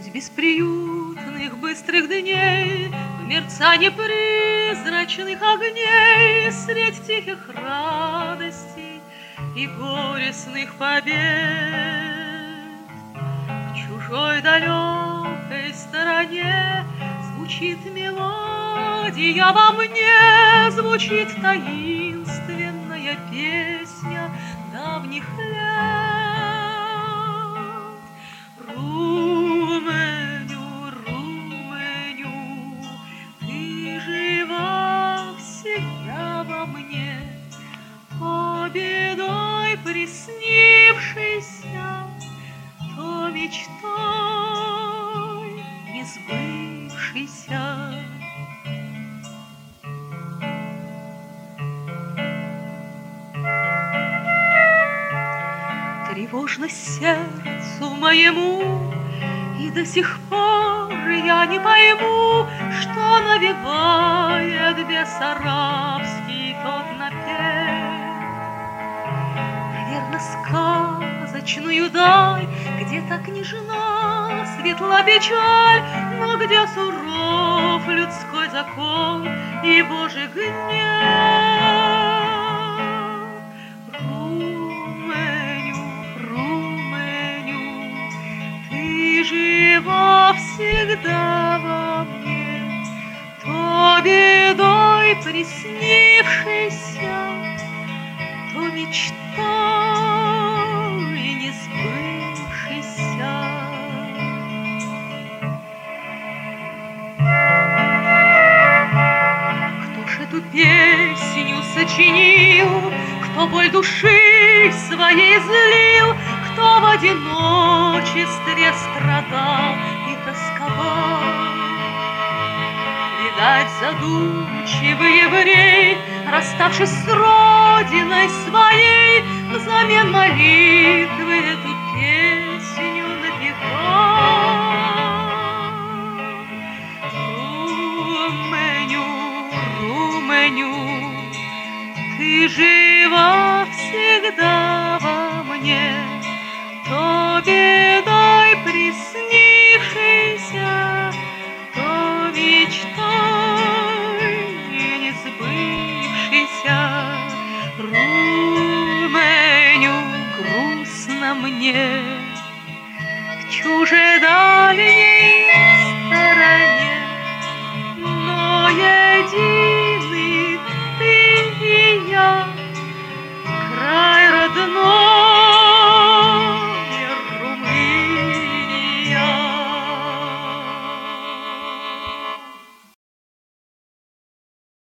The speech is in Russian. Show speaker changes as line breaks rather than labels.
Средь бесприютных быстрых дней, в мерцании призрачных огней, средь тихих радостей и горестных побед, в чужой далекой стороне звучит мелодия во мне, звучит таинственная песня давних лет. Румыню, Румыню, ты жива всегда во мне, то бедой приснившейся, то мечтой не сбывшейся. Тревожно сердцу моему, и до сих пор я не пойму, что навевает бессарабский тот напев. Наверно, сказочную даль, где так нежна, светла печаль, но где суров людской закон и Божий гнев. Жива всегда во мне, то бедой приснившейся, то мечтой не сбывшейся. Кто ж эту песню сочинил, кто боль души своей излил, кто в одиночестве страдал и тосковал. Видать, задумчивый еврей, расставшись с родиной своей, взамен молитвы эту песню напевал. Румыню, Румыню, ты жива всегда во мне, то бедой приснившейся, то мечтой не сбывшейся. Румыню, грустно мне в чужедальней